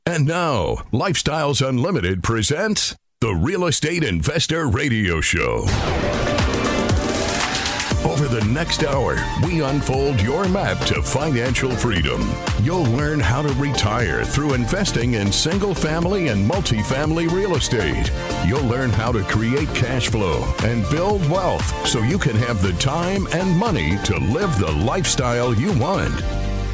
And now, Lifestyles Unlimited presents the Real Estate Investor Radio Show. Over the next hour, we unfold your map to financial freedom. You'll learn how to retire through investing in single-family and multifamily real estate. You'll learn how to create cash flow and build wealth so you can have the time and money to live the lifestyle you want.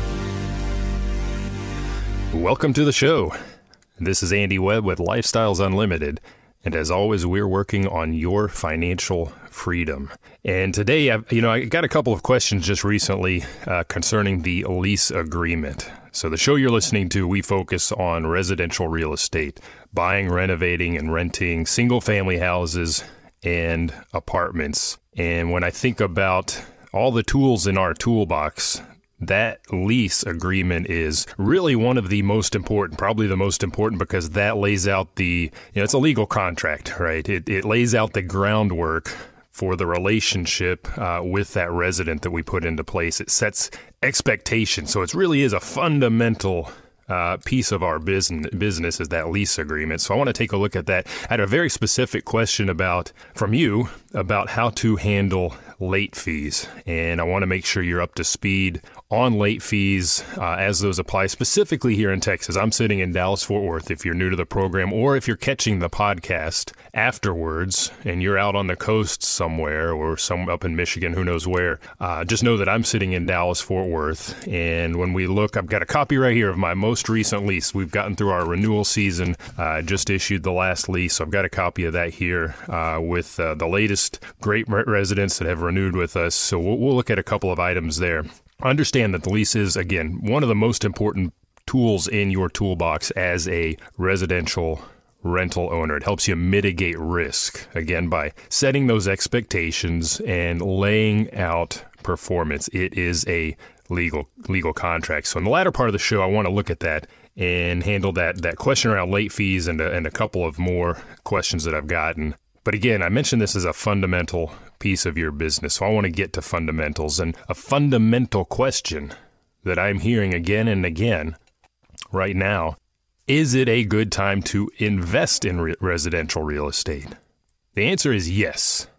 Welcome to the show. This is Andy Webb with Lifestyles Unlimited. And as always, we're working on your financial freedom. And today, I got a couple of questions just recently concerning the lease agreement. So the show you're listening to, we focus on residential real estate, buying, renovating, and renting single-family houses and apartments. And when I think about all the tools in our toolbox, that lease agreement is really one of the most important, probably the most important, because that lays out it's a legal contract, right? It lays out the groundwork for the relationship with that resident that we put into place. It sets expectations. So it really is a fundamental piece of our business is that lease agreement. So I want to take a look at that. I had a very specific question from you about how to handle late fees. And I want to make sure you're up to speed on late fees as those apply specifically here in Texas. I'm sitting in Dallas-Fort Worth if you're new to the program, or if you're catching the podcast afterwards and you're out on the coast somewhere or up in Michigan, who knows where. Just know that I'm sitting in Dallas-Fort Worth. And when we look, I've got a copy right here of my most recent lease. We've gotten through our renewal season, just issued the last lease. So I've got a copy of that here with the latest great residents that have renewed with us. So we'll look at a couple of items there. Understand that the lease is, again, one of the most important tools in your toolbox as a residential rental owner. It helps you mitigate risk, again, by setting those expectations and laying out performance. It is a legal contract. So in the latter part of the show, I want to look at that and handle that question around late fees and a couple of more questions that I've gotten. But again, I mentioned this as a fundamental piece of your business, so I want to get to fundamentals. And a fundamental question that I'm hearing again and again right now, is it a good time to invest in residential real estate? The answer is yes.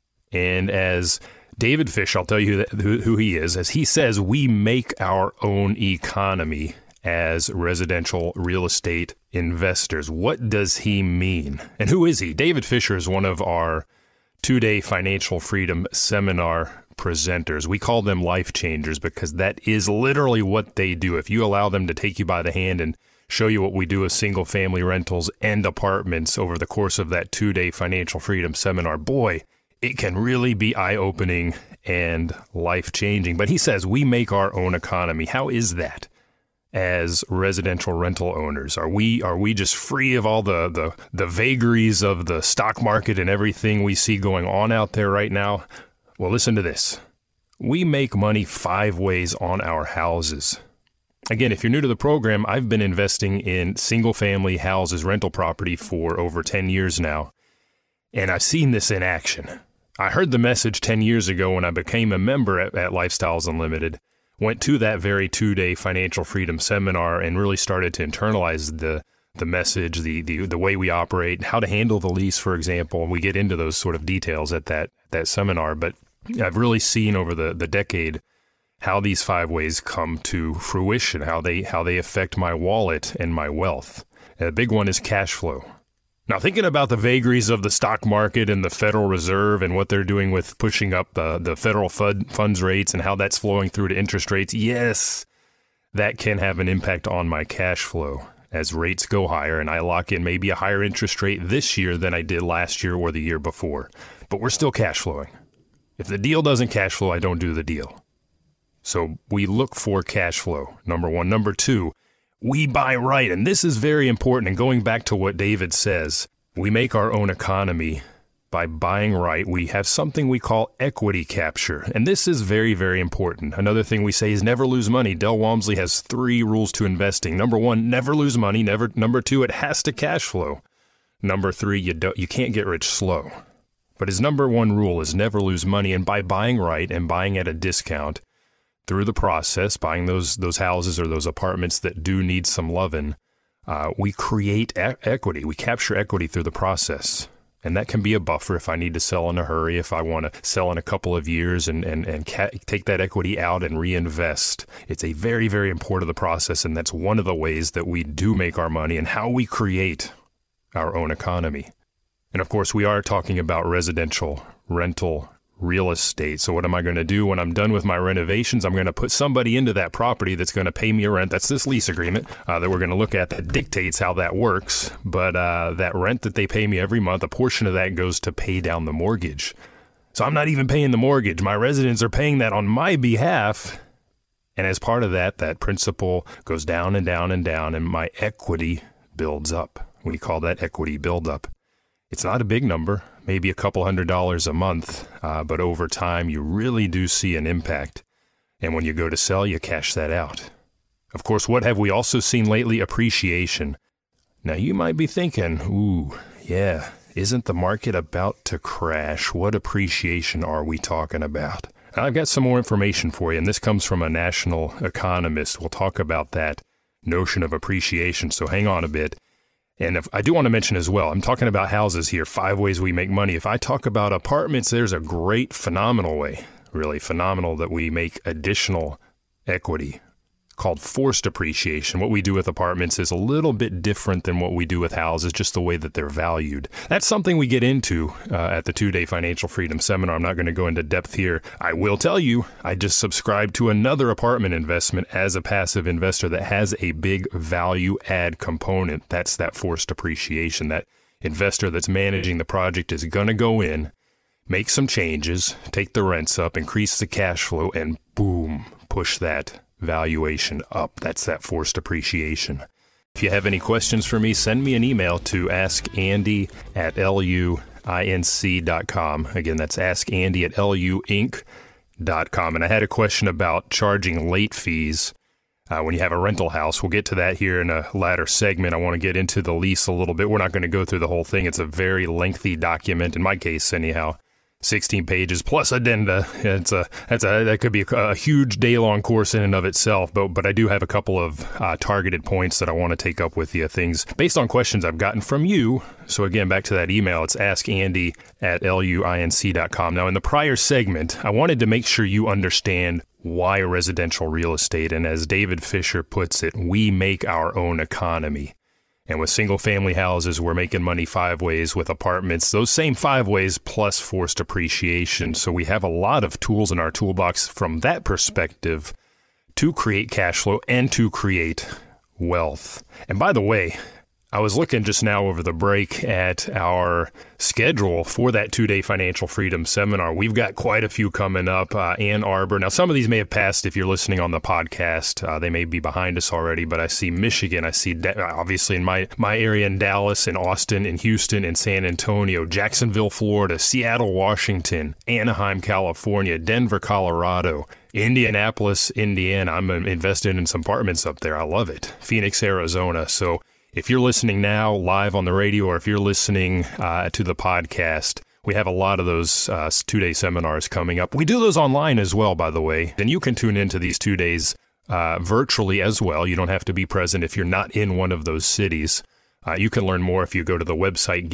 And as David Fish, I'll tell you who he is, as he says, we make our own economy as residential real estate investors. What does he mean? And who is he? David Fisher is one of our 2-day financial freedom seminar presenters. We call them life changers because that is literally what they do. If you allow them to take you by the hand and show you what we do with single family rentals and apartments over the course of that 2-day financial freedom seminar, boy, it can really be eye-opening and life-changing. But he says we make our own economy. How is that? As residential rental owners, are we just free of all the vagaries of the stock market and everything we see going on out there right now? Well, listen to this. We make money 5 ways on our houses. Again, if you're new to the program, I've been investing in single-family houses, rental property for over 10 years now, and I've seen this in action. I heard the message 10 years ago when I became a member at Lifestyles Unlimited. Went to that very 2-day financial freedom seminar and really started to internalize the message, the way we operate, how to handle the lease, for example. And we get into those sort of details at that seminar. But I've really seen over the decade how these 5 ways come to fruition, how they affect my wallet and my wealth. And the big one is cash flow. Now, thinking about the vagaries of the stock market and the Federal Reserve and what they're doing with pushing up the federal funds rates and how that's flowing through to interest rates, yes, that can have an impact on my cash flow as rates go higher and I lock in maybe a higher interest rate this year than I did last year or the year before. But we're still cash flowing. If the deal doesn't cash flow, I don't do the deal. So we look for cash flow, number one. Number 2, we buy right, and this is very important. And going back to what David says, we make our own economy by buying right. We have something we call equity capture, and this is very, very important. Another thing we say is never lose money. Del Walmsley has 3 rules to investing. Number 1, never lose money. Number 2, it has to cash flow. Number 3, you can't get rich slow. But his number 1 rule is never lose money, and by buying right and buying at a discount, through the process, buying those houses or those apartments that do need some loving, we create equity. We capture equity through the process. And that can be a buffer if I need to sell in a hurry, if I want to sell in a couple of years and take that equity out and reinvest. It's a very, very important of the process, and that's one of the ways that we do make our money and how we create our own economy. And of course, we are talking about residential rental real estate. So what am I going to do when I'm done with my renovations? I'm going to put somebody into that property that's going to pay me a rent. That's this lease agreement that we're going to look at that dictates how that works. But that rent that they pay me every month, a portion of that goes to pay down the mortgage. So I'm not even paying the mortgage. My residents are paying that on my behalf. And as part of that, that principal goes down and down and down, and my equity builds up. We call that equity buildup. It's not a big number, maybe a couple $100 a month, but over time you really do see an impact. And when you go to sell, you cash that out. Of course, what have we also seen lately? Appreciation. Now you might be thinking, ooh, yeah, isn't the market about to crash? What appreciation are we talking about? I've got some more information for you, and this comes from a national economist. We'll talk about that notion of appreciation, so hang on a bit. And I do want to mention as well, I'm talking about houses here, 5 ways we make money. If I talk about apartments, there's a great, phenomenal way, really phenomenal, that we make additional equity called forced appreciation. What we do with apartments is a little bit different than what we do with houses, just the way that they're valued. That's something we get into at the 2-day Financial Freedom Seminar. I'm not going to go into depth here. I will tell you, I just subscribed to another apartment investment as a passive investor that has a big value add component. That's that forced appreciation. That investor that's managing the project is going to go in, make some changes, take the rents up, increase the cash flow, and boom, push that valuation up. That's that forced appreciation. If you have any questions for me, send me an email to askandy@luinc.com. Again, that's askandy@luinc.com. And I had a question about charging late fees when you have a rental house. We'll get to that here in a latter segment. I want to get into the lease a little bit. We're not going to go through the whole thing. It's a very lengthy document, in my case anyhow. 16 pages plus addenda. That could be a huge day-long course in and of itself, but I do have a couple of targeted points that I want to take up with you, things based on questions I've gotten from you. So again, back to that email, it's askandy@luinc.com. Now, in the prior segment, I wanted to make sure you understand why residential real estate, and as David Fisher puts it, we make our own economy. And with single-family houses, we're making money 5 ways. With apartments, those same 5 ways plus forced appreciation. So we have a lot of tools in our toolbox from that perspective to create cash flow and to create wealth. And by the way, I was looking just now over the break at our schedule for that 2-day Financial Freedom Seminar. We've got quite a few coming up. Ann Arbor. Now, some of these may have passed if you're listening on the podcast. They may be behind us already, but I see Michigan. I see, obviously, in my area in Dallas, in Austin, in Houston, in San Antonio, Jacksonville, Florida, Seattle, Washington, Anaheim, California, Denver, Colorado, Indianapolis, Indiana. I'm invested in some apartments up there. I love it. Phoenix, Arizona. So if you're listening now live on the radio, or if you're listening to the podcast, we have a lot of those 2-day seminars coming up. We do those online as well, by the way. And you can tune into these 2 days virtually as well. You don't have to be present if you're not in one of those cities. You can learn more if you go to the website,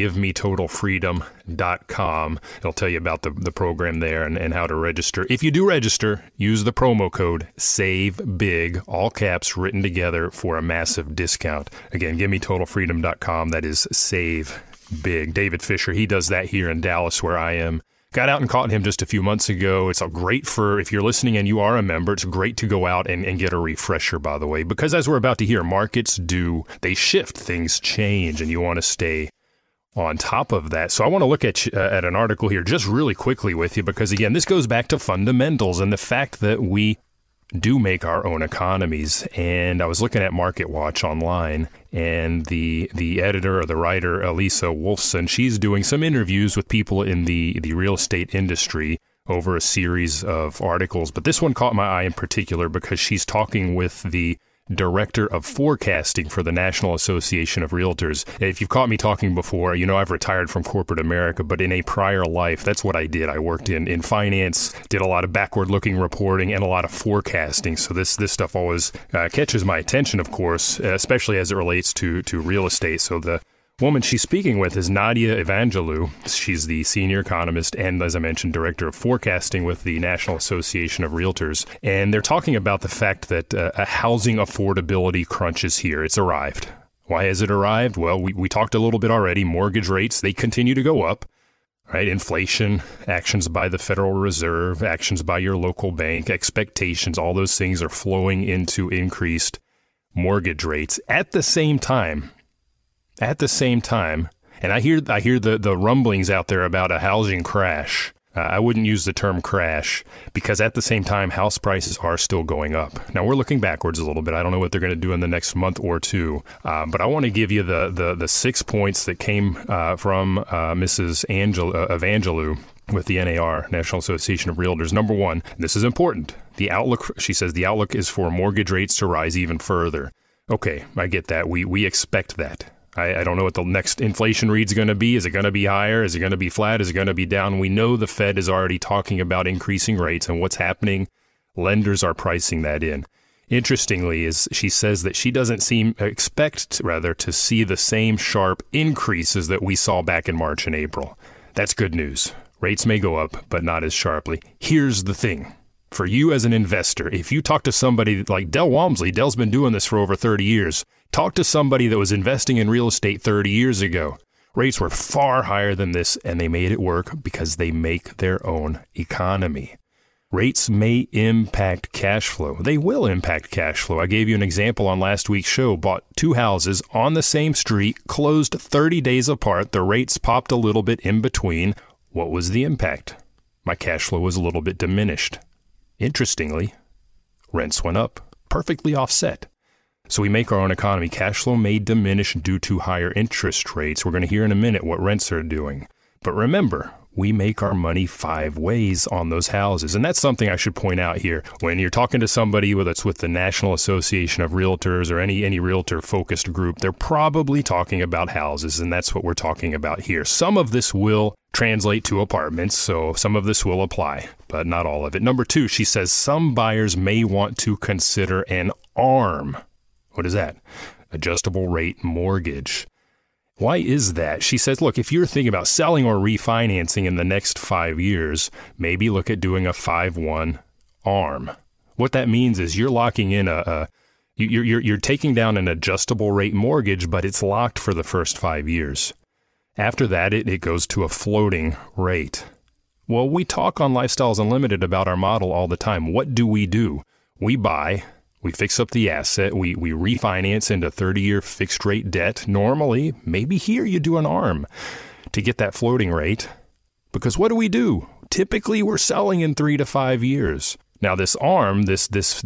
givemetotalfreedom.com. It'll tell you about the program there and how to register. If you do register, use the promo code SAVEBIG, all caps written together, for a massive discount. Again, givemetotalfreedom.com. That is Save Big. David Fisher, he does that here in Dallas where I am. Got out and caught him just a few months ago. It's great for, if you're listening and you are a member, it's great to go out and get a refresher, by the way, because as we're about to hear, markets they shift, things change, and you want to stay on top of that. So I want to look at an article here just really quickly with you, because again, this goes back to fundamentals and the fact that we do make our own economies. And I was looking at MarketWatch online, and the editor or the writer, Elisa Wolfson, she's doing some interviews with people in the real estate industry over a series of articles. But this one caught my eye in particular because she's talking with the Director of Forecasting for the National Association of Realtors. If you've caught me talking before, you know I've retired from corporate America, but in a prior life, that's what I did. I worked in finance, did a lot of backward-looking reporting, and a lot of forecasting. So this stuff always catches my attention, of course, especially as it relates to real estate. So the woman she's speaking with is Nadia Evangelou. She's the senior economist and, as I mentioned, director of forecasting with the National Association of Realtors. And they're talking about the fact that a housing affordability crunch is here. It's arrived. Why has it arrived? Well, we talked a little bit already. Mortgage rates, they continue to go up. Right? Inflation, actions by the Federal Reserve, actions by your local bank, expectations, all those things are flowing into increased mortgage rates at the same time. And I hear the rumblings out there about a housing crash. I wouldn't use the term crash because at the same time, house prices are still going up. Now, we're looking backwards a little bit. I don't know what they're going to do in the next month or two, but I want to give you the 6 points that came from Mrs. Evangelou with the NAR, National Association of Realtors. Number one, this is important. The outlook, she says, the outlook is for mortgage rates to rise even further. Okay, I get that. We expect that. I don't know what the next inflation read's going to be. Is it going to be higher? Is it going to be flat? Is it going to be down? We know the Fed is already talking about increasing rates, and what's happening? Lenders are pricing that in. Interestingly, is she says that she doesn't expect to see the same sharp increases that we saw back in March and April. That's good news. Rates may go up, but not as sharply. Here's the thing. For you as an investor, if you talk to somebody like Del Walmsley, Del's been doing this for over 30 years. Talk to somebody that was investing in real estate 30 years ago. Rates were far higher than this, and they made it work because they make their own economy. Rates may impact cash flow. They will impact cash flow. I gave you an example on last week's show. Bought 2 houses on the same street, closed 30 days apart. The rates popped a little bit in between. What was the impact? My cash flow was a little bit diminished. Interestingly, rents went up, perfectly offset. So we make our own economy. Cash flow may diminish due to higher interest rates. We're going to hear in a minute what rents are doing. But remember, we make our money 5 ways on those houses. And that's something I should point out here. When you're talking to somebody, whether it's with the National Association of Realtors or any realtor-focused group, they're probably talking about houses, and that's what we're talking about here. Some of this will translate to apartments, so some of this will apply, but not all of it. Number 2, she says some buyers may want to consider an ARM. What is that? Adjustable rate mortgage. Why is that? She says, look, if you're thinking about selling or refinancing in the next 5 years, maybe look at doing a 5-1 ARM. What that means is you're locking in you're taking down an adjustable rate mortgage, but it's locked for the first 5 years. After that, it goes to a floating rate. Well, we talk on Lifestyles Unlimited about our model all the time. What do? We buy. We fix up the asset, we refinance into 30-year fixed rate debt. Normally, maybe here you do an ARM to get that floating rate. Because what do? Typically, we're selling in 3 to 5 years. Now, this ARM, this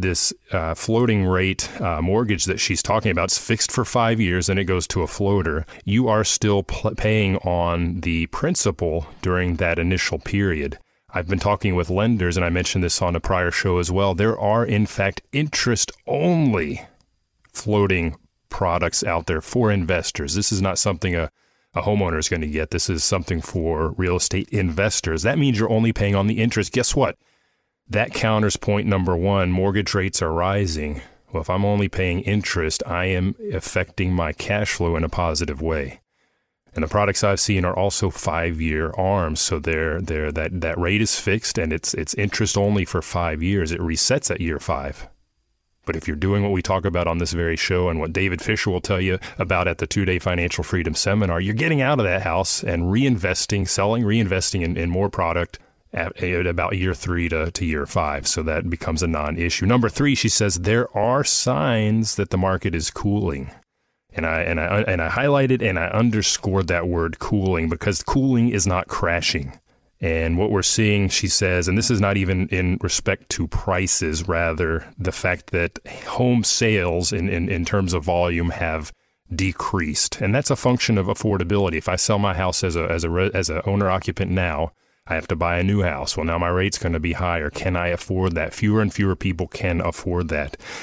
floating rate mortgage that she's talking about is fixed for 5 years and it goes to a floater. You are still paying on the principal during that initial period. I've been talking with lenders, and I mentioned this on a prior show as well. There are, in fact, interest-only floating products out there for investors. This is not something a homeowner is going to get. This is something for real estate investors. That means you're only paying on the interest. Guess what? That counters point number 1. Mortgage rates are rising. Well, if I'm only paying interest, I am affecting my cash flow in a positive way. And the products I've seen are also 5-year ARMs. So that rate is fixed and it's interest only for 5 years. It resets at year 5. But if you're doing what we talk about on this very show and what David Fisher will tell you about at the 2-day Financial Freedom Seminar, you're getting out of that house and reinvesting in more product at about year 3 to year 5. So that becomes a non-issue. Number 3, she says there are signs that the market is cooling. And I highlighted and I underscored that word cooling because cooling is not crashing. And what we're seeing, she says, and this is not even in respect to prices, rather the fact that home sales in terms of volume have decreased. And that's a function of affordability. If I sell my house as a owner occupant now, I have to buy a new house. Well, now my rate's going to be higher. Can I afford that? Fewer and fewer people can afford that.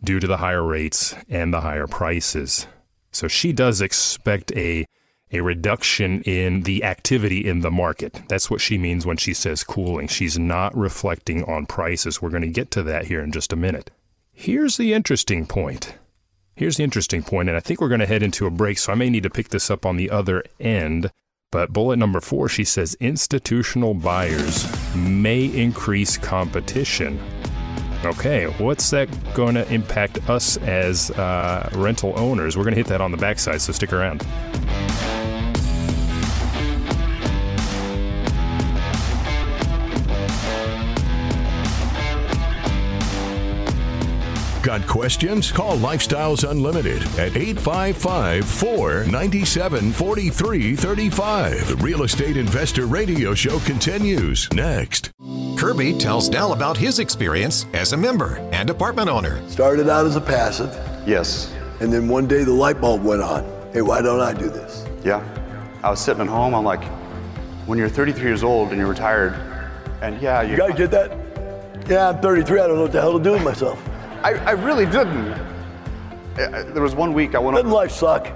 due to the higher rates and the higher prices. So she does expect a reduction in the activity in the market. That's what she means when she says cooling. She's not reflecting on prices. We're going to get to that here in just a minute. Here's the interesting point. And I think we're going to head into a break, so I may need to pick this up on the other end. But bullet number 4, she says institutional buyers may increase competition. Okay, what's that going to impact us as rental owners? We're going to hit that on the backside, so stick around. Got questions? Call Lifestyles Unlimited at 855-497-4335. The Real Estate Investor Radio Show continues next. Kirby tells Dell about his experience as a member and apartment owner. Started out as a passive. Yes. And then one day the light bulb went on. Hey, why don't I do this? Yeah. I was sitting at home. I'm like, when you're 33 years old and you're retired, and yeah, you guys get that? Yeah, I'm 33. I don't know what the hell to do with myself. I really didn't. There was one week I went Doesn't life suck?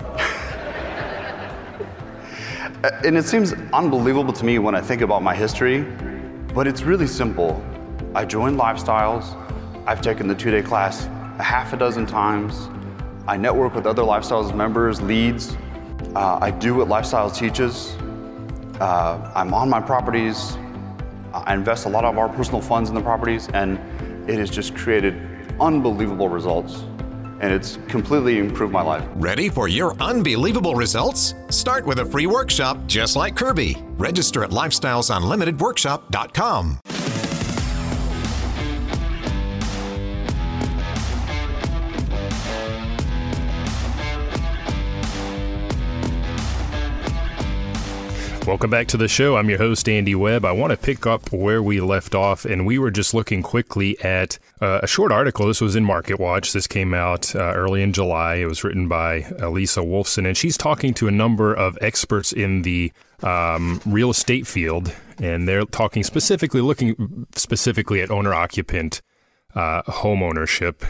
And it seems unbelievable to me when I think about my history, but it's really simple. I joined Lifestyles. I've taken the 2-day class a half a dozen times. I network with other Lifestyles members, leads. I do what Lifestyles teaches. I'm on my properties. I invest a lot of our personal funds in the properties, and it has just created unbelievable results, and it's completely improved my life. Ready for your unbelievable results? Start with a free workshop just like Kirby. Register at lifestylesunlimitedworkshop.com. Welcome back to the show. I'm your host, Andy Webb. I want to pick up where we left off, and we were just looking quickly at a short article. This was in Market Watch. This came out early in July. It was written by Lisa Wolfson, and she's talking to a number of experts in the real estate field, and they're looking specifically at owner-occupant home ownership.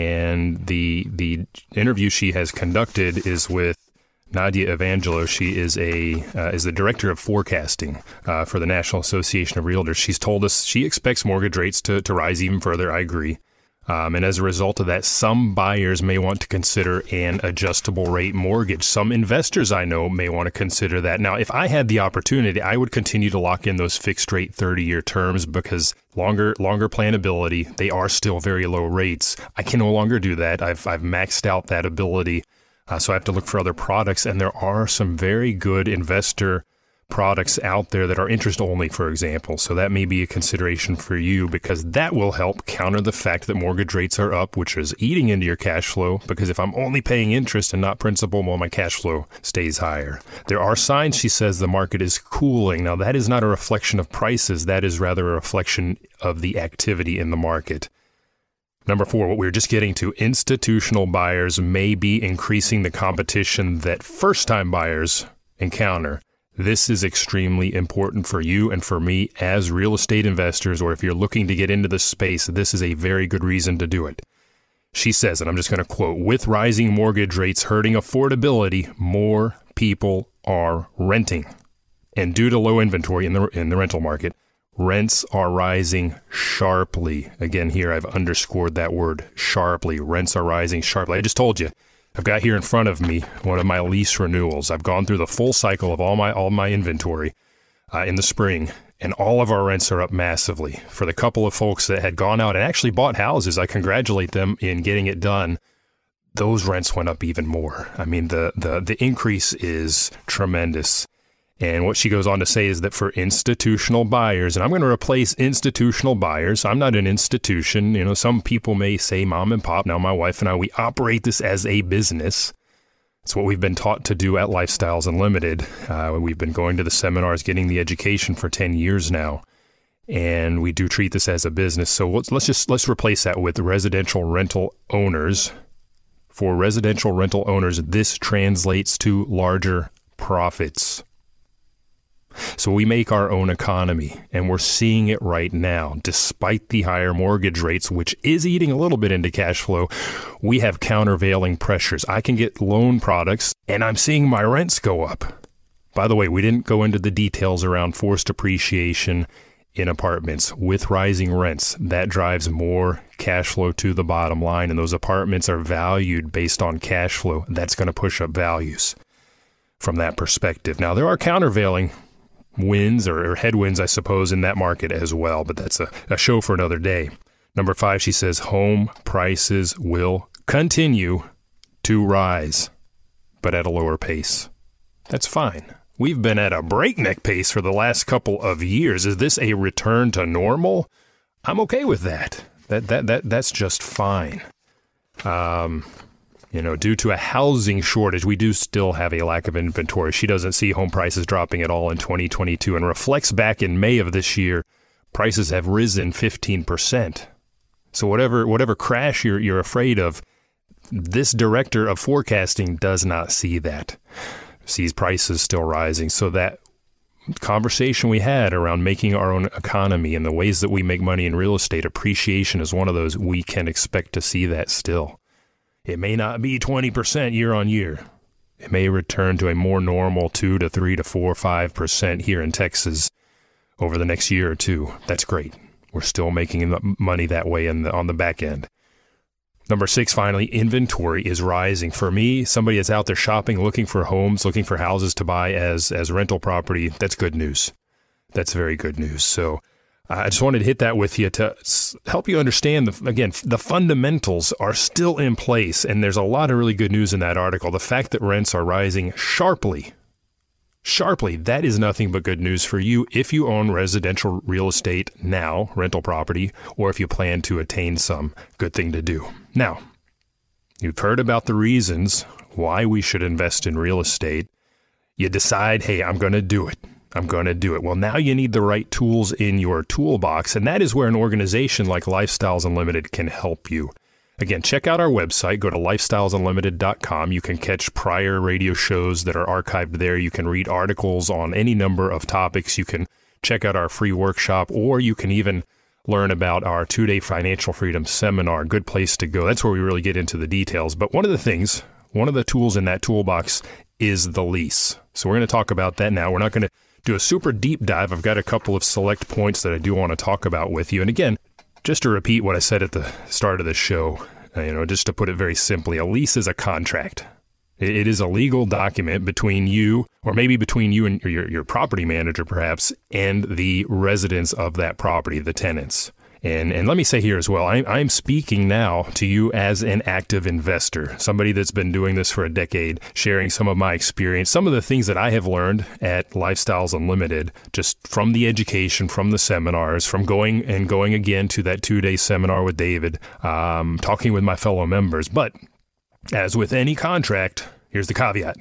And the interview she has conducted is with Nadia Evangelo. She is the director of forecasting for the National Association of Realtors. She's told us she expects mortgage rates to rise even further. I agree. And as a result of that, some buyers may want to consider an adjustable rate mortgage. Some investors I know may want to consider that. Now, if I had the opportunity, I would continue to lock in those fixed rate 30-year terms because longer planability, they are still very low rates. I can no longer do that. I've maxed out that ability. So I have to look for other products, and there are some very good investor products out there that are interest only, for example. So that may be a consideration for you because that will help counter the fact that mortgage rates are up, which is eating into your cash flow. Because if I'm only paying interest and not principal, well, my cash flow stays higher. There are signs, she says, the market is cooling. Now, that is not a reflection of prices. That is rather a reflection of the activity in the market. Number 4, what we were just getting to, institutional buyers may be increasing the competition that first-time buyers encounter. This is extremely important for you and for me as real estate investors, or if you're looking to get into this space, this is a very good reason to do it. She says, and I'm just going to quote, with rising mortgage rates hurting affordability, more people are renting. And due to low inventory in the rental market, rents are rising sharply. Again, here I've underscored that word, sharply. Rents are rising sharply. I just told you, I've got here in front of me one of my lease renewals. I've gone through the full cycle of all my inventory in the spring, and all of our rents are up massively. For the couple of folks that had gone out and actually bought houses, I congratulate them in getting it done. Those rents went up even more. I mean, the increase is tremendous. And what she goes on to say is that for institutional buyers, and I'm going to replace institutional buyers. I'm not an institution. You know, some people may say mom and pop. Now, my wife and I, we operate this as a business. It's what we've been taught to do at Lifestyles Unlimited. We've been going to the seminars, getting the education for 10 years now. And we do treat this as a business. So let's replace that with residential rental owners. For residential rental owners, this translates to larger profits. So we make our own economy, and we're seeing it right now. Despite the higher mortgage rates, which is eating a little bit into cash flow, we have countervailing pressures. I can get loan products, and I'm seeing my rents go up. By the way, we didn't go into the details around forced appreciation in apartments. With rising rents, that drives more cash flow to the bottom line, and those apartments are valued based on cash flow. That's going to push up values from that perspective. Now, there are countervailing winds or headwinds, I suppose, in that market as well, but that's a show for another day. Number 5, she says, home prices will continue to rise, but at a lower pace. That's fine. We've been at a breakneck pace for the last couple of years. Is this a return to normal? I'm okay with that. That's just fine. Due to a housing shortage, we do still have a lack of inventory. She doesn't see home prices dropping at all in 2022 and reflects back in May of this year, prices have risen 15%. So whatever crash you're afraid of, this director of forecasting does not see that. Sees prices still rising. So that conversation we had around making our own economy and the ways that we make money in real estate, appreciation is one of those. We can expect to see that still. It may not be 20% year on year. It may return to a more normal 2 to 3 to 4, 5% here in Texas over the next year or two. That's great. We're still making money that way on the back end. Number 6, finally, inventory is rising. For me, somebody that's out there shopping, looking for homes, looking for houses to buy as rental property, that's good news. That's very good news. So I just wanted to hit that with you to help you understand, the fundamentals are still in place, and there's a lot of really good news in that article. The fact that rents are rising sharply, that is nothing but good news for you if you own residential real estate now, rental property, or if you plan to attain some. Good thing to do. Now, you've heard about the reasons why we should invest in real estate. You decide, hey, I'm going to do it. Well, now you need the right tools in your toolbox, and that is where an organization like Lifestyles Unlimited can help you. Again, check out our website. Go to lifestylesunlimited.com. You can catch prior radio shows that are archived there. You can read articles on any number of topics. You can check out our free workshop, or you can even learn about our 2-day financial freedom seminar. Good place to go. That's where we really get into the details. But one of the tools in that toolbox is the lease. So we're going to talk about that now. We're not going to do a super deep dive. I've got a couple of select points that I do want to talk about with you. And again, just to repeat what I said at the start of the show, just to put it very simply, a lease is a contract. It is a legal document between you, or maybe between you and your property manager, perhaps, and the residents of that property, the tenants. And let me say here as well, I'm speaking now to you as an active investor, somebody that's been doing this for a decade, sharing some of my experience, some of the things that I have learned at Lifestyles Unlimited, just from the education, from the seminars, from going again to that 2-day seminar with David, talking with my fellow members. But as with any contract, here's the caveat.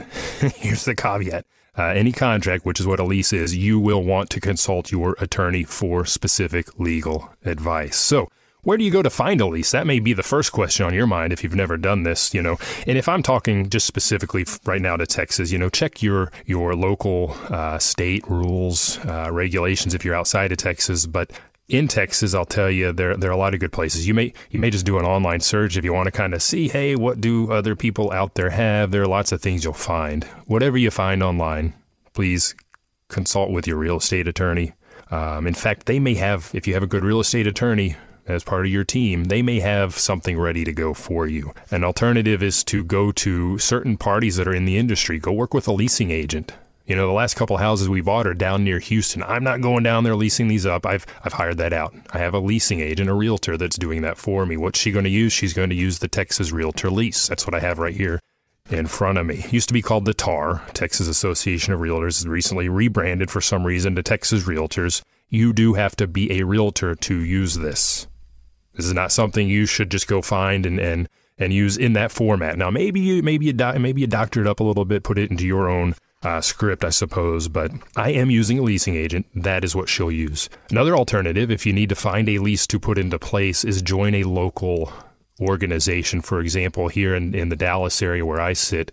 Any contract, which is what a lease is, you will want to consult your attorney for specific legal advice. So where do you go to find a lease? That may be the first question on your mind if you've never done this, And if I'm talking just specifically right now to Texas, check your local state rules, regulations if you're outside of Texas. But in Texas, I'll tell you, there are a lot of good places. You may just do an online search if you want to kind of see, hey, what do other people out there have? There are lots of things you'll find. Whatever you find online, please consult with your real estate attorney. In fact, they may have, if you have a good real estate attorney as part of your team, they may have something ready to go for you. An alternative is to go to certain parties that are in the industry. Go work with a leasing agent. The last couple of houses we bought are down near Houston. I'm not going down there leasing these up. I've hired that out. I have a leasing agent, a realtor that's doing that for me. What's she going to use? She's going to use the Texas Realtor Lease. That's what I have right here in front of me. It used to be called the TAR, Texas Association of Realtors. Recently rebranded for some reason to Texas Realtors. You do have to be a realtor to use this. This is not something you should just go find and use in that format. Now, maybe you doctor it up a little bit, put it into your own script, I suppose, but I am using a leasing agent. That is what she'll use. Another alternative, if you need to find a lease to put into place, is join a local organization. For example, here in the Dallas area where I sit,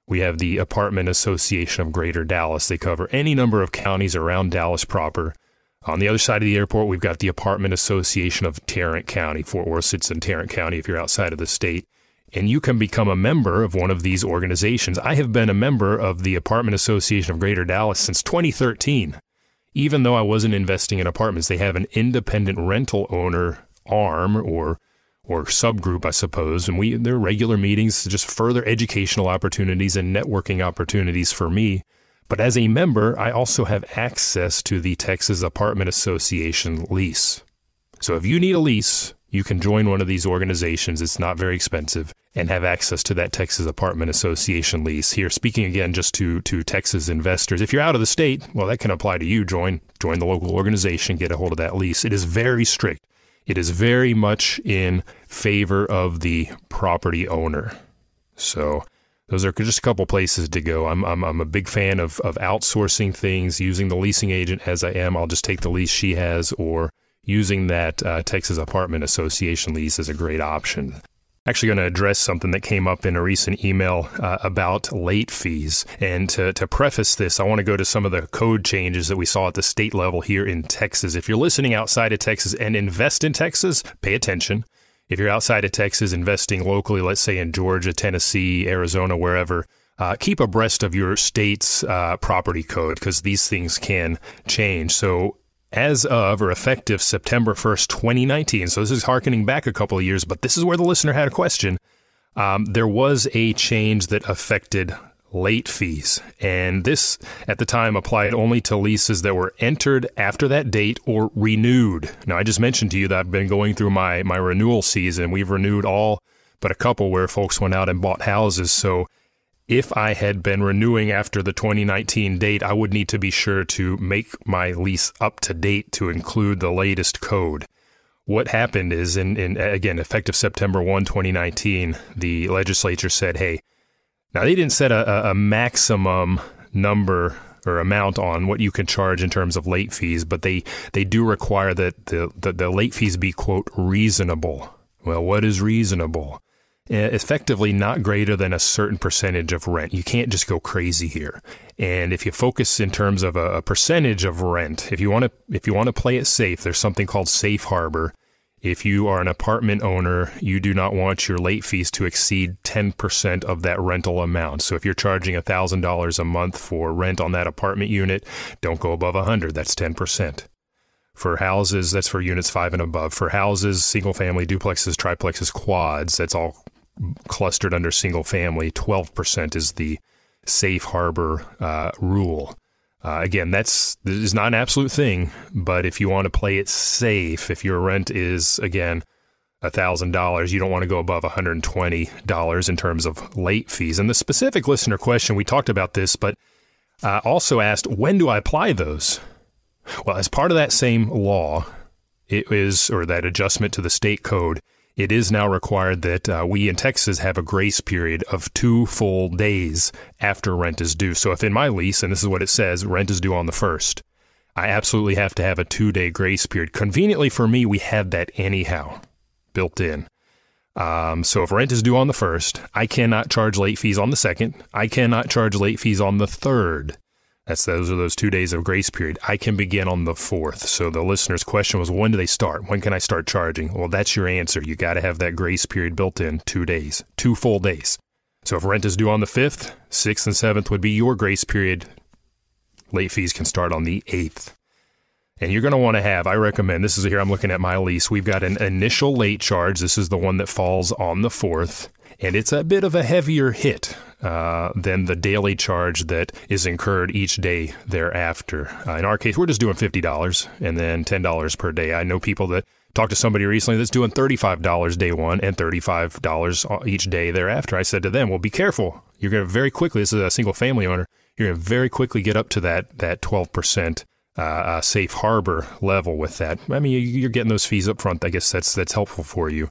We have the Apartment Association of Greater Dallas. They cover any number of counties around Dallas proper. On the other side of the airport, we've got the Apartment Association of Tarrant County. Fort Worth sits in Tarrant County if you're outside of the state. And you can become a member of one of these organizations. I have been a member of the Apartment Association of Greater Dallas since 2013. Even though I wasn't investing in apartments, they have an independent rental owner arm or subgroup, I suppose. And there are regular meetings, just further educational opportunities and networking opportunities for me. But as a member, I also have access to the Texas Apartment Association lease. So if you need a lease, you can join one of these organizations. It's not very expensive, and have access to that Texas Apartment Association lease. Here, speaking again just to Texas investors, if you're out of the state, well, that can apply to you. Join the local organization, get a hold of that lease. It is very strict. It is very much in favor of the property owner. So those are just a couple places to go. I'm a big fan of outsourcing things, using the leasing agent as I am. I'll just take the lease she has, or using that Texas Apartment Association lease is a great option. Actually going to address something that came up in a recent email about late fees. And to preface this, I want to go to some of the code changes that we saw at the state level here in Texas. If you're listening outside of Texas and invest in Texas, pay attention. If you're outside of Texas, investing locally, let's say in Georgia, Tennessee, Arizona, wherever, keep abreast of your state's property code, because these things can change. So as of or effective September 1st, 2019, so this is hearkening back a couple of years, but this is where the listener had a question, there was a change that affected late fees. And this, at the time, applied only to leases that were entered after that date or renewed. Now, I just mentioned to you that I've been going through my renewal season. We've renewed all but a couple where folks went out and bought houses. So if I had been renewing after the 2019 date, I would need to be sure to make my lease up to date to include the latest code. What happened is, again, effective September 1, 2019, the legislature said, hey, now they didn't set a maximum number or amount on what you can charge in terms of late fees, but they do require that the late fees be, quote, reasonable. Well, what is reasonable? Effectively not greater than a certain percentage of rent. You can't just go crazy here. And if you focus in terms of a percentage of rent, if you want to play it safe, there's something called safe harbor. If you are an apartment owner, you do not want your late fees to exceed 10% of that rental amount. So if you're charging $1,000 a month for rent on that apartment unit, don't go above $100. That's 10%. For houses, that's for units 5 and above. For houses, single family, duplexes, triplexes, quads, that's all clustered under single family. 12% is the safe harbor rule. Again, this is not an absolute thing, but if you want to play it safe, if your rent is, again, $1,000, you don't want to go above $120 in terms of late fees. And the specific listener question, we talked about this, but also asked, when do I apply those? Well, as part of that same law, or that adjustment to the state code, it is now required that we in Texas have a grace period of 2 full days after rent is due. So if in my lease, and this is what it says, rent is due on the 1st, I absolutely have to have a 2-day grace period. Conveniently for me, we had that anyhow built in. So if rent is due on the 1st, I cannot charge late fees on the 2nd. I cannot charge late fees on the 3rd. Those are those 2 days of grace period. I can begin on the 4th. So the listener's question was, when do they start? When can I start charging? Well, that's your answer. You got to have that grace period built in, 2 days, 2 full days. So if rent is due on the 5th, 6th and 7th would be your grace period. Late fees can start on the 8th. And you're going to want to have, I recommend, this is here, I'm looking at my lease. We've got an initial late charge. This is the one that falls on the 4th. And it's a bit of a heavier hit than the daily charge that is incurred each day thereafter. In our case, we're just doing $50 and then $10 per day. I know people that talked to somebody recently that's doing $35 day one and $35 each day thereafter. I said to them, well, be careful. You're going to very quickly, this is a single family owner, you're going to very quickly get up to that 12% safe harbor level with that. I mean, you're getting those fees up front. I guess that's helpful for you.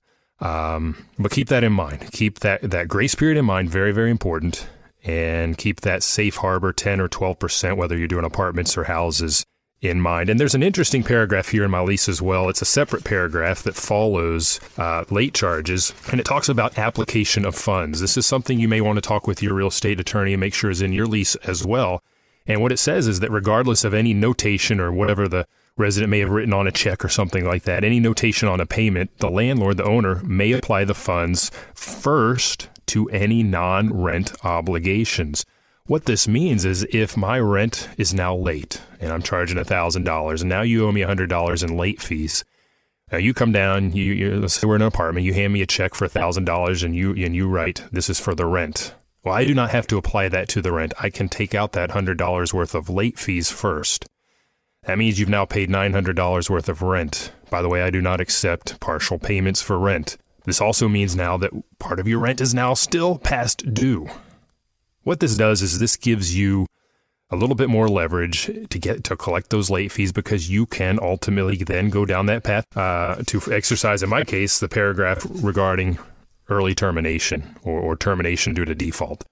But keep that in mind. Keep that grace period in mind. Very, very important. And keep that safe harbor 10 or 12%, whether you're doing apartments or houses, in mind. And there's an interesting paragraph here in my lease as well. It's a separate paragraph that follows late charges, and it talks about application of funds. This is something you may want to talk with your real estate attorney and make sure is in your lease as well. And what it says is that regardless of any notation or whatever the resident may have written on a check or something like that, any notation on a payment, the landlord, the owner, may apply the funds first to any non-rent obligations. What this means is if my rent is now late and I'm charging $1,000 and now you owe me $100 in late fees, now you come down, let's say we're in an apartment, you hand me a check for $1,000 and you write, this is for the rent. Well, I do not have to apply that to the rent. I can take out that $100 worth of late fees first. That means you've now paid $900 worth of rent. By the way, I do not accept partial payments for rent. This also means now that part of your rent is now still past due. What this does is this gives you a little bit more leverage to collect those late fees, because you can ultimately then go down that path to exercise, in my case, the paragraph regarding early termination or termination due to default.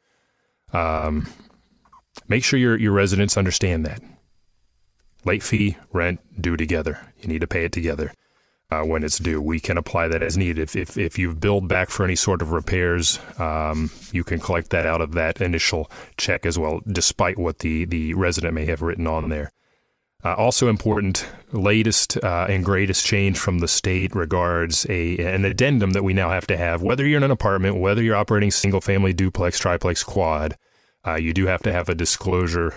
Make sure your residents understand that. Late fee, rent, due together. You need to pay it together when it's due. We can apply that as needed. If you've billed back for any sort of repairs, you can collect that out of that initial check as well, despite what the resident may have written on there. Also important, latest and greatest change from the state regards an addendum that we now have to have. Whether you're in an apartment, whether you're operating single-family, duplex, triplex, quad, you do have to have a disclosure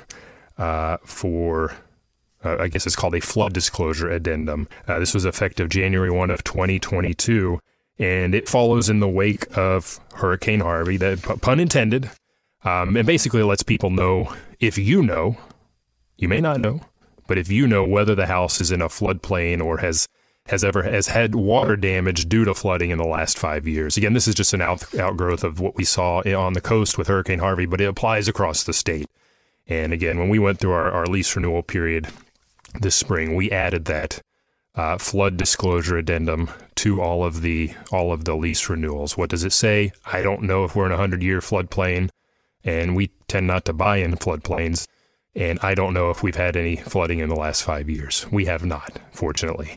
for... I guess it's called a flood disclosure addendum. This was effective January 1 of 2022, and it follows in the wake of Hurricane Harvey, that pun intended, and basically lets people know, if you know, you may not know, but if you know whether the house is in a floodplain or has had water damage due to flooding in the last 5 years. Again, this is just an outgrowth of what we saw on the coast with Hurricane Harvey, but it applies across the state. And again, when we went through our lease renewal period this spring, we added that flood disclosure addendum to all of the lease renewals. What does it say? I don't know if we're in a 100-year floodplain, and we tend not to buy in floodplains, and I don't know if we've had any flooding in the last 5 years. We have not, fortunately.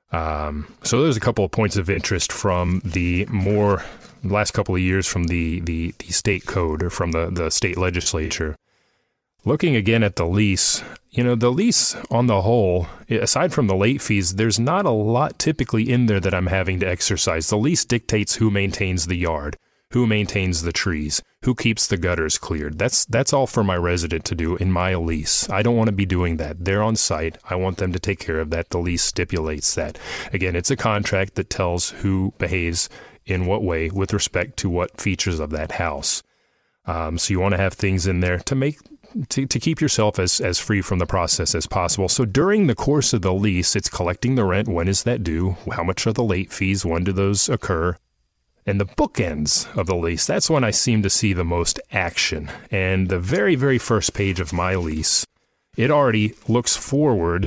So there's a couple of points of interest from the last couple of years from the state code or from the state legislature. Looking again at the lease, the lease on the whole, aside from the late fees, there's not a lot typically in there that I'm having to exercise. The lease dictates who maintains the yard, who maintains the trees, who keeps the gutters cleared. That's all for my resident to do in my lease. I don't want to be doing that. They're on site. I want them to take care of that. The lease stipulates that. Again, it's a contract that tells who behaves in what way with respect to what features of that house. So you want to have things in there to keep yourself as free from the process as possible. So during the course of the lease, it's collecting the rent. When is that due? How much are the late fees? When do those occur? And the bookends of the lease, that's when I seem to see the most action. And the very, very first page of my lease, it already looks forward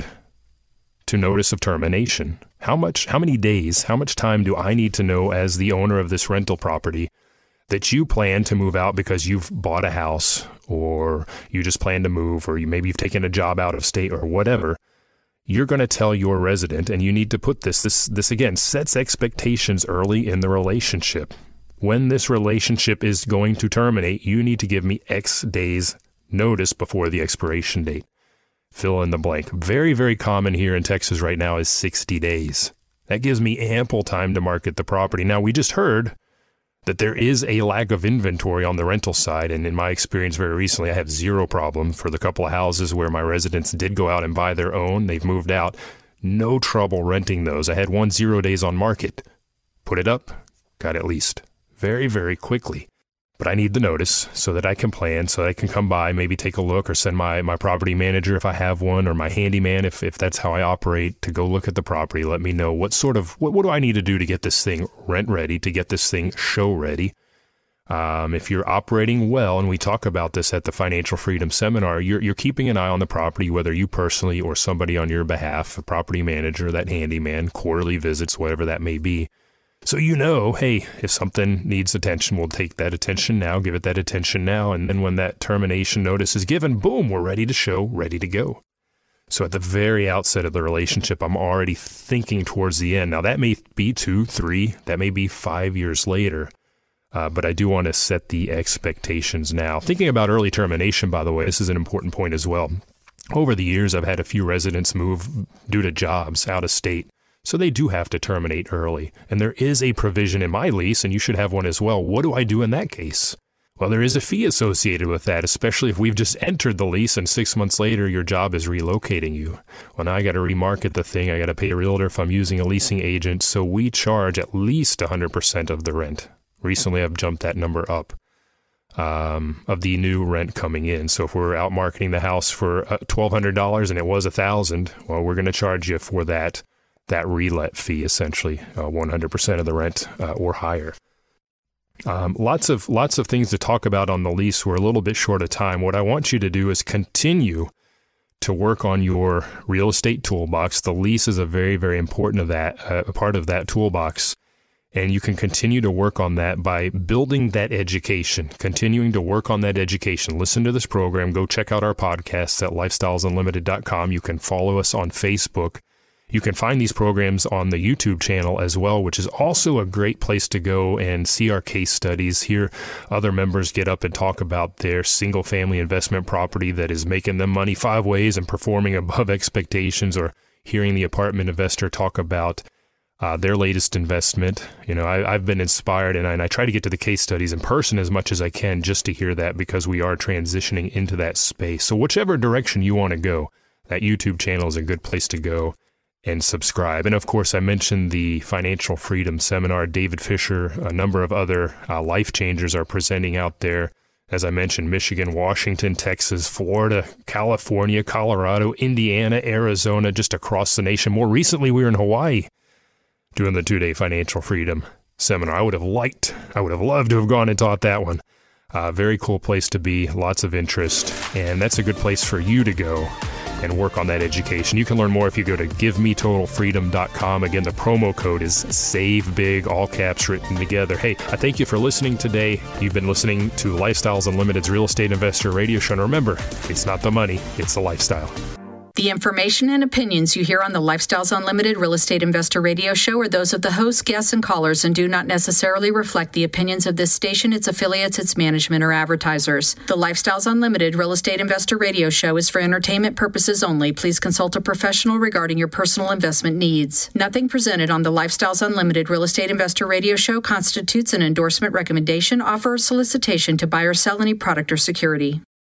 to notice of termination. How many days, how much time do I need to know as the owner of this rental property that you plan to move out because you've bought a house, or you just plan to move, or maybe you've taken a job out of state or whatever? You're going to tell your resident, and you need to put this again, sets expectations early in the relationship. When this relationship is going to terminate, you need to give me X days notice before the expiration date. Fill in the blank. Very, very common here in Texas right now is 60 days. That gives me ample time to market the property. Now, we just heard that there is a lack of inventory on the rental side, and in my experience very recently, I have zero problem for the couple of houses where my residents did go out and buy their own. They've moved out. No trouble renting those. I had one 0 days on market. Put it up, got it leased very, very quickly. But I need the notice so that I can plan, so I can come by, maybe take a look, or send my property manager if I have one, or my handyman if that's how I operate, to go look at the property. Let me know what do I need to do to get this thing rent ready, to get this thing show ready. If you're operating well, and we talk about this at the Financial Freedom Seminar, you're keeping an eye on the property, whether you personally or somebody on your behalf, a property manager, that handyman, quarterly visits, whatever that may be. So hey, if something needs attention, we'll take that attention now, give it that attention now, and then when that termination notice is given, boom, we're ready to show, ready to go. So at the very outset of the relationship, I'm already thinking towards the end. Now, that may be 2, 3, that may be 5 years later, but I do want to set the expectations now. Thinking about early termination, by the way, this is an important point as well. Over the years, I've had a few residents move due to jobs out of state, so they do have to terminate early. And there is a provision in my lease, and you should have one as well. What do I do in that case? Well, there is a fee associated with that, especially if we've just entered the lease and 6 months later your job is relocating you. Well, now I got to remarket the thing. I got to pay a realtor if I'm using a leasing agent. So we charge at least 100% of the rent. Recently, I've jumped that number up of the new rent coming in. So if we're out marketing the house for $1,200 and it was $1,000, well, we're going to charge you for that relet fee, essentially 100% of the rent or higher. Lots of things to talk about on the lease. We're a little bit short of time. What I want you to do is continue to work on your real estate toolbox. The lease is a very, very important part of that toolbox. And you can continue to work on that by building that education, continuing to work on that education. Listen to this program. Go check out our podcasts at lifestylesunlimited.com. You can follow us on Facebook. You can find these programs on the YouTube channel as well, which is also a great place to go and see our case studies, hear other members get up and talk about their single-family investment property that is making them money 5 ways and performing above expectations, or hearing the apartment investor talk about their latest investment. You know, I've been inspired, and I try to get to the case studies in person as much as I can just to hear that, because we are transitioning into that space. So whichever direction you want to go, that YouTube channel is a good place to go and subscribe. And of course, I mentioned the Financial Freedom Seminar. David Fisher, a number of other life changers are presenting out there. As I mentioned, Michigan, Washington, Texas, Florida, California, Colorado, Indiana, Arizona, just across the nation. More recently, we were in Hawaii doing the 2-day Financial Freedom Seminar. I would have loved to have gone and taught that one. Very cool place to be, lots of interest, and that's a good place for you to go and work on that education. You can learn more if you go to givemetotalfreedom.com. Again, the promo code is SAVEBIG, all caps written together. Hey, I thank you for listening today. You've been listening to Lifestyles Unlimited's Real Estate Investor Radio Show. And remember, it's not the money, it's the lifestyle. The information and opinions you hear on the Lifestyles Unlimited Real Estate Investor Radio Show are those of the hosts, guests, and callers, and do not necessarily reflect the opinions of this station, its affiliates, its management, or advertisers. The Lifestyles Unlimited Real Estate Investor Radio Show is for entertainment purposes only. Please consult a professional regarding your personal investment needs. Nothing presented on the Lifestyles Unlimited Real Estate Investor Radio Show constitutes an endorsement, recommendation, offer, or solicitation to buy or sell any product or security.